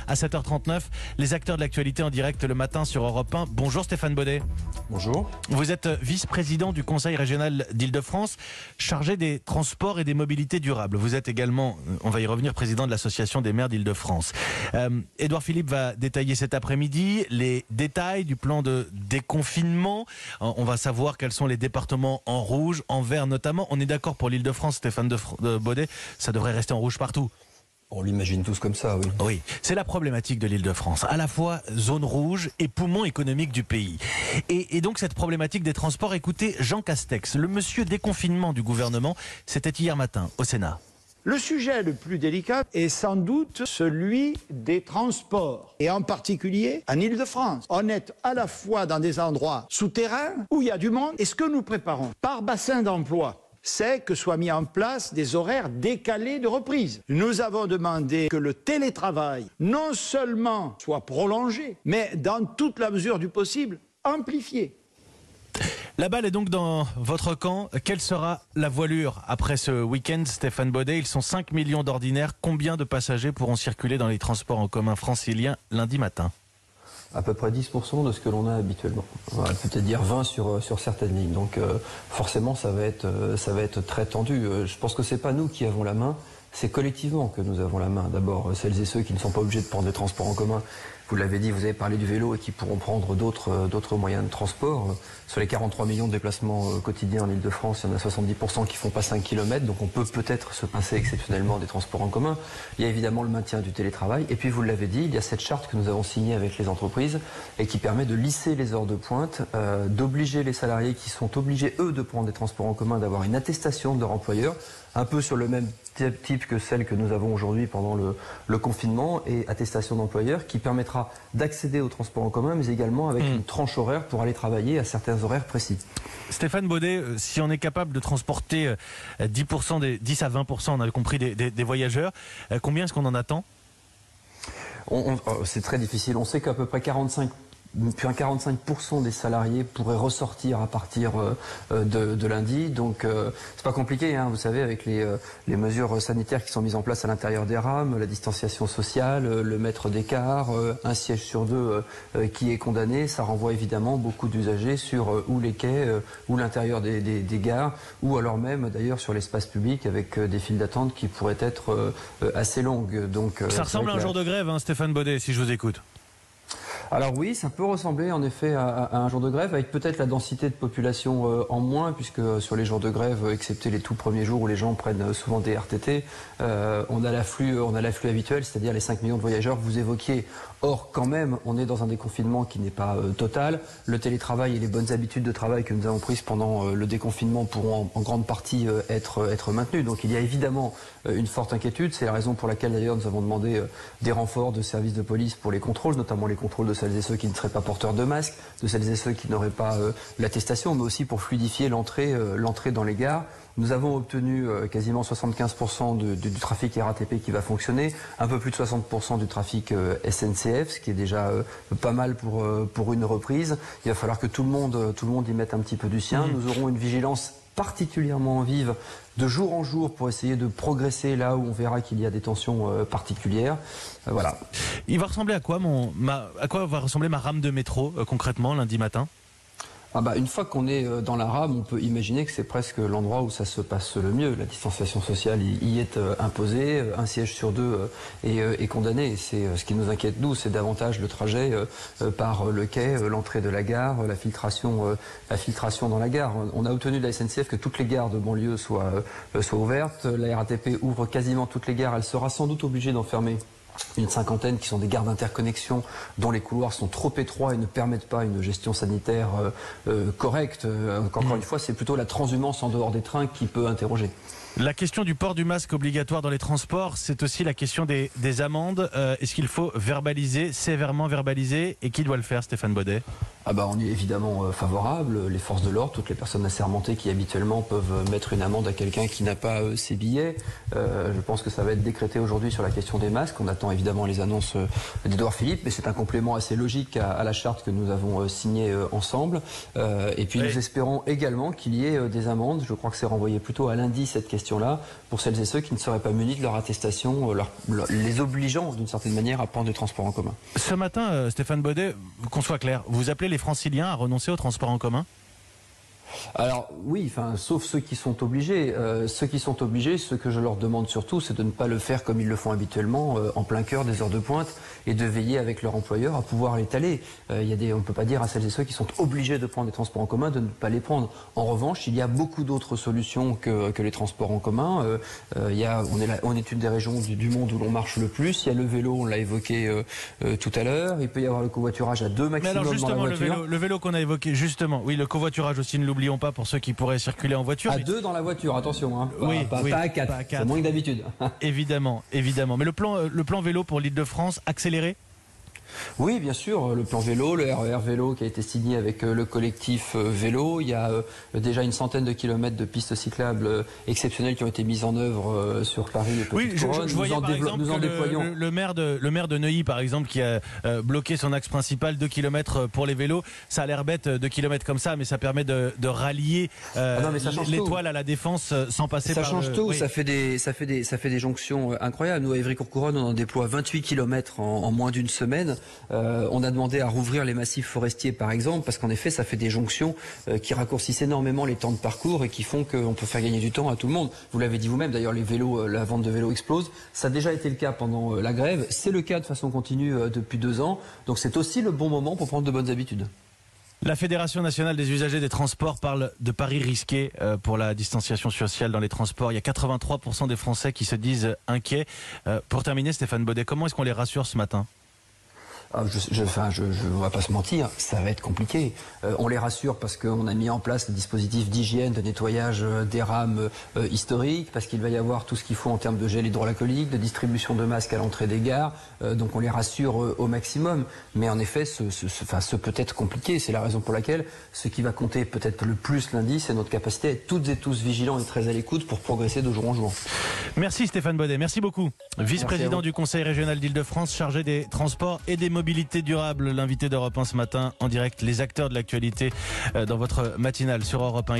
à 7h39. Les acteurs de l'actualité en direct le matin sur Europe 1. Bonjour Stéphane Baudet. Bonjour. Vous êtes vice-président du Conseil régional d'Île-de-France, chargé des transports et des mobilités durables. Vous êtes également, on va y revenir, président de l'Association des maires d'Île-de-France. Édouard Philippe va détailler cet après-midi les détails du plan de déconfinement. On va savoir quels sont les départements en rouge, en vert notamment. On est d'accord pour l'Île-de-France, Stéphane de Baudet, ça devrait rester en rouge partout. On l'imagine tous comme ça, oui. Oui, c'est la problématique de l'Île-de-France, à la fois zone rouge et poumon économique du pays. Et donc cette problématique des transports, écoutez Jean Castex, le monsieur déconfinement du gouvernement, c'était hier matin au Sénat. Le sujet le plus délicat est sans doute celui des transports, et en particulier en Île-de-France. On est à la fois dans des endroits souterrains où il y a du monde, et ce que nous préparons par bassin d'emploi, c'est que soient mis en place des horaires décalés de reprise. Nous avons demandé que le télétravail non seulement soit prolongé, mais dans toute la mesure du possible, amplifié. La balle est donc dans votre camp. Quelle sera la voilure après ce week-end, Stéphane Baudet? Ils sont 5 millions d'ordinaires. Combien de passagers pourront circuler dans les transports en commun franciliens lundi matin? À peu près 10% de ce que l'on a habituellement. On va peut-être dire 20 sur certaines lignes. Donc forcément, ça va être très tendu. Je pense que c'est pas nous qui avons la main, c'est collectivement que nous avons la main. D'abord, celles et ceux qui ne sont pas obligés de prendre des transports en commun. Vous l'avez dit, vous avez parlé du vélo et qui pourront prendre d'autres moyens de transport. Sur les 43 millions de déplacements quotidiens en Ile-de-France, il y en a 70% qui font pas 5 km, donc on peut peut-être se passer exceptionnellement des transports en commun. Il y a évidemment le maintien du télétravail. Et puis vous l'avez dit, il y a cette charte que nous avons signée avec les entreprises et qui permet de lisser les heures de pointe, d'obliger les salariés qui sont obligés, eux, de prendre des transports en commun, d'avoir une attestation de leur employeur, un peu sur le même type que celle que nous avons aujourd'hui pendant le confinement, et attestation d'employeur qui permettra d'accéder aux transports en commun, mais également avec une tranche horaire pour aller travailler à certains horaires précis. Stéphane Baudet, si on est capable de transporter 10 à 20%, on a compris, des voyageurs, combien est-ce qu'on en attend? C'est très difficile. On sait qu'à peu près 45% des salariés pourraient ressortir à partir de lundi. Donc c'est pas compliqué, hein. Vous savez, avec les mesures sanitaires qui sont mises en place à l'intérieur des rames, la distanciation sociale, le mètre d'écart, un siège sur deux qui est condamné, ça renvoie évidemment beaucoup d'usagers sur ou les quais ou l'intérieur des gares, ou alors même d'ailleurs sur l'espace public avec des files d'attente qui pourraient être assez longues. Donc ça ressemble à un jour de grève, hein, Stéphane Baudet, si je vous écoute. Alors oui, ça peut ressembler en effet à un jour de grève, avec peut-être la densité de population en moins, puisque sur les jours de grève, excepté les tout premiers jours où les gens prennent souvent des RTT, on a l'afflux habituel, c'est-à-dire les 5 millions de voyageurs que vous évoquiez. Or, quand même, on est dans un déconfinement qui n'est pas total. Le télétravail et les bonnes habitudes de travail que nous avons prises pendant le déconfinement pourront en grande partie être maintenues. Donc il y a évidemment une forte inquiétude. C'est la raison pour laquelle d'ailleurs nous avons demandé des renforts de services de police pour les contrôles, notamment les contrôles de celles et ceux qui ne seraient pas porteurs de masque, de celles et ceux qui n'auraient pas l'attestation, mais aussi pour fluidifier l'entrée dans les gares. Nous avons obtenu quasiment 75% du trafic RATP qui va fonctionner, un peu plus de 60% du trafic SNCF, ce qui est déjà pas mal pour une reprise. Il va falloir que tout le monde y mette un petit peu du sien. Nous aurons une vigilance particulièrement vive de jour en jour pour essayer de progresser là où on verra qu'il y a des tensions particulières. Voilà. Il va ressembler à quoi à quoi va ressembler ma rame de métro concrètement lundi matin? Une fois qu'on est dans la rame, on peut imaginer que c'est presque l'endroit où ça se passe le mieux. La distanciation sociale y est imposée, un siège sur deux est condamné. C'est ce qui nous inquiète nous, c'est davantage le trajet par le quai, l'entrée de la gare, la filtration dans la gare. On a obtenu de la SNCF que toutes les gares de banlieue soient ouvertes. La RATP ouvre quasiment toutes les gares. Elle sera sans doute obligée d'en fermer une cinquantaine qui sont des gares d'interconnexion dont les couloirs sont trop étroits et ne permettent pas une gestion sanitaire correcte. Encore une fois, c'est plutôt la transhumance en dehors des trains qui peut interroger. La question du port du masque obligatoire dans les transports, c'est aussi la question des amendes. Est-ce qu'il faut sévèrement verbaliser, et qui doit le faire, Stéphane Baudet? On est évidemment favorable. Les forces de l'ordre, toutes les personnes assermentées qui habituellement peuvent mettre une amende à quelqu'un qui n'a pas ses billets. Je pense que ça va être décrété aujourd'hui sur la question des masques. On attend évidemment les annonces d'Édouard Philippe, mais c'est un complément assez logique à la charte que nous avons signée ensemble. Et puis nous espérons également qu'il y ait des amendes. Je crois que c'est renvoyé plutôt à lundi cette question. question-là pour celles et ceux qui ne seraient pas munis de leur attestation, les obligeant d'une certaine manière à prendre des transports en commun. Ce matin, Stéphane Baudet, qu'on soit clair, vous appelez les franciliens à renoncer aux transports en commun ? Alors oui, sauf ceux qui sont obligés. Ceux qui sont obligés, ce que je leur demande surtout, c'est de ne pas le faire comme ils le font habituellement, en plein cœur des heures de pointe, et de veiller avec leur employeur à pouvoir l'étaler. On ne peut pas dire à celles et ceux qui sont obligés de prendre des transports en commun de ne pas les prendre. En revanche, il y a beaucoup d'autres solutions que les transports en commun. On est une des régions du monde où l'on marche le plus. Il y a le vélo, on l'a évoqué tout à l'heure. Il peut y avoir le covoiturage à 2 maximum. Mais alors justement, dans la voiture. le vélo qu'on a évoqué, justement, oui, le covoiturage aussi, ne l'oublions pas pour ceux qui pourraient circuler en voiture. À 2 dans la voiture, attention, hein. Oui, pas à 4, c'est moins que d'habitude. Évidemment. Mais le plan vélo pour l'Île-de-France, accéléré ? Oui, bien sûr, le plan vélo, le RER vélo qui a été signé avec le collectif vélo. Il y a déjà une centaine de kilomètres de pistes cyclables exceptionnelles qui ont été mises en œuvre sur Paris et Petite Couronne. Je voyais par exemple le maire de Neuilly, par exemple, qui a bloqué son axe principal 2 km pour les vélos. Ça a l'air bête, 2 km comme ça, mais ça permet de rallier l'étoile à la Défense sans passer par... Ça change tout, oui. Ça fait des jonctions incroyables. Nous, à Évry-Courcouronne, on en déploie 28 km en moins d'une semaine. On a demandé à rouvrir les massifs forestiers par exemple parce qu'en effet ça fait des jonctions qui raccourcissent énormément les temps de parcours et qui font qu'on peut faire gagner du temps à tout le monde. Vous l'avez dit vous-même, d'ailleurs les vélos, la vente de vélos explose. Ça a déjà été le cas pendant la grève, c'est le cas de façon continue depuis 2 ans, donc c'est aussi le bon moment pour prendre de bonnes habitudes. La Fédération nationale des usagers des transports parle de paris risqués pour la distanciation sociale dans les transports. Il y a 83% des Français qui se disent inquiets. Pour terminer, Stéphane Baudet, comment est-ce qu'on les rassure ce matin ? Je ne vais pas se mentir, ça va être compliqué. On les rassure parce qu'on a mis en place les dispositifs d'hygiène, de nettoyage des rames historiques, parce qu'il va y avoir tout ce qu'il faut en termes de gel hydroalcoolique, de distribution de masques à l'entrée des gares. Donc on les rassure au maximum. Mais en effet, ce peut être compliqué. C'est la raison pour laquelle ce qui va compter peut-être le plus lundi, c'est notre capacité à être toutes et tous vigilants et très à l'écoute pour progresser de jour en jour. Merci Stéphane Baudet, merci beaucoup. Vice-président du Conseil régional d'Île-de-France, chargé des transports et des mobilité durable, l'invité d'Europe 1 ce matin en direct, les acteurs de l'actualité dans votre matinale sur Europe 1.